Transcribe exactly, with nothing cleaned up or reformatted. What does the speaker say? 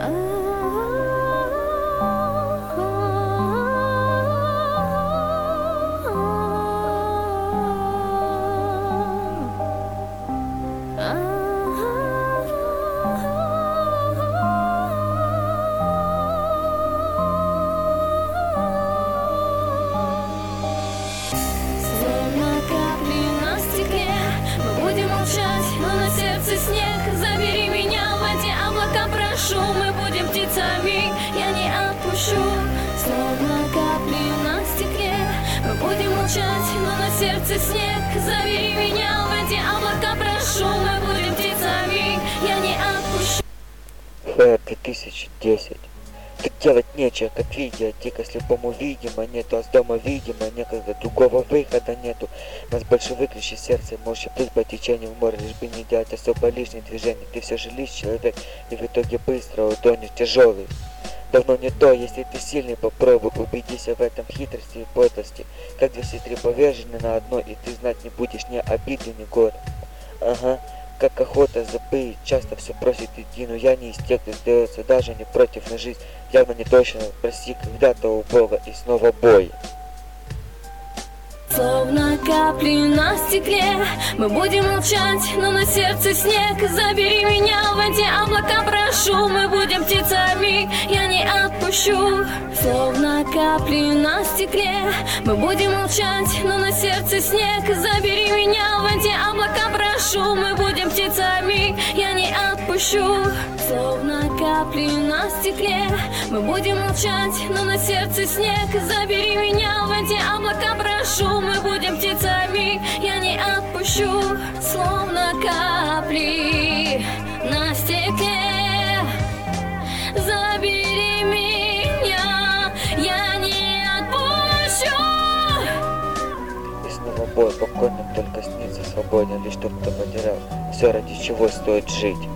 Снег, забери меня в эти облака, прошу. Мы будем птицами, я не отпущу. Словно капли на стекле, мы будем молчать, но на сердце снег. Забери меня в эти облака, прошу. Мы будем птицами, я не отпущу. Фэ две тысячи десять. Так делать нечего, как видео, дико слепому видимо нету, а с дома видимо некогда, другого выхода нету. Нас больше выключи сердце, можешь плыть по течению в море, лишь бы не делать особо лишних движений. Ты все же лишь человек, и в итоге быстро утонешь тяжелый. Давно не то, если ты сильный, попробуй, убедись в этом хитрости и подлости. Как две сестры повержены на одно, и ты знать не будешь ни обиды, ни горя. Ага. Как охота забыть, часто все просит идти, но я не из тех, кто сдается даже не против на жизнь. Явно не точно, проси когда-то у Бога и снова бой. Словно капли на стекле, мы будем молчать, но на сердце снег. Забери меня в эти облака, прошу. Мы будем птицами, я не отпущу. Словно капли на стекле, мы будем молчать, но на сердце снег. Забери меня в эти облака, прошу. Мы будем птицами, я не отпущу. Словно капли на стекле, мы будем молчать, но на сердце снег. Забери меня в эти облака, прошу. Мы будем птицами, я не отпущу. Словно капли на стекле, забери меня, я не отпущу. И снова бой, покойным только снится свободен, лишь тот, кто потерял. Все, ради чего стоит жить.